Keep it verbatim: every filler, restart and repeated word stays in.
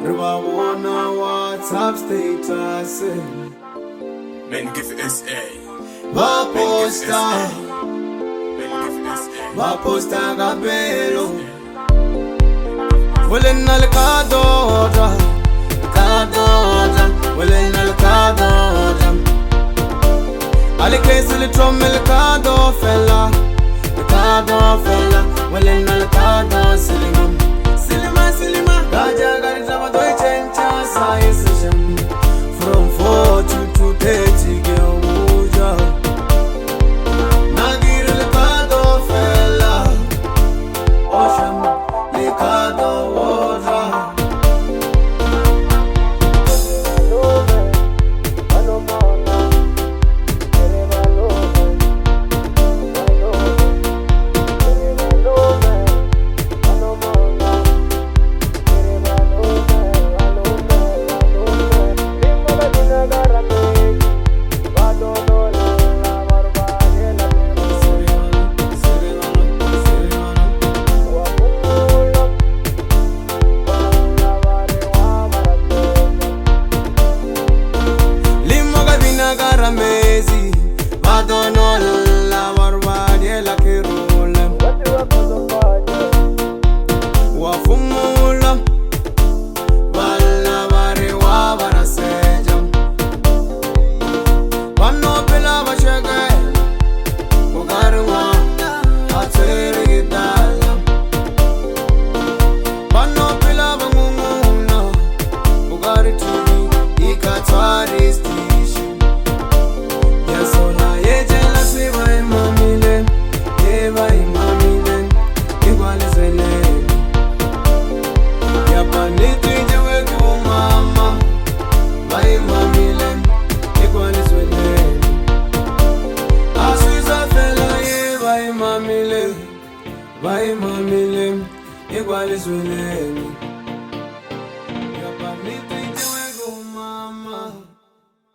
Riba wanna WhatsApp status. Men give S A. Va posta, Men give S A. va posta gabelo. Welen al kadora, kadora. Welen al kadora. Ali kezili trommel kado fella, kado fella. Welen al kado silima, silima silima. Gaja gari jama doi chencha sai session. From forty to thirty girl uja. Nagir al kado fella, osham le kado oja. Mezi, Madonna la barbadie la che rolla. Wafumula, Valla vari wa baraseja. Vanno pela vachege, Ugarwa, Atseri dalla. Vanno pela vangunguna, Ugari tuni, Ikatwari sti. Vai mamile, igual es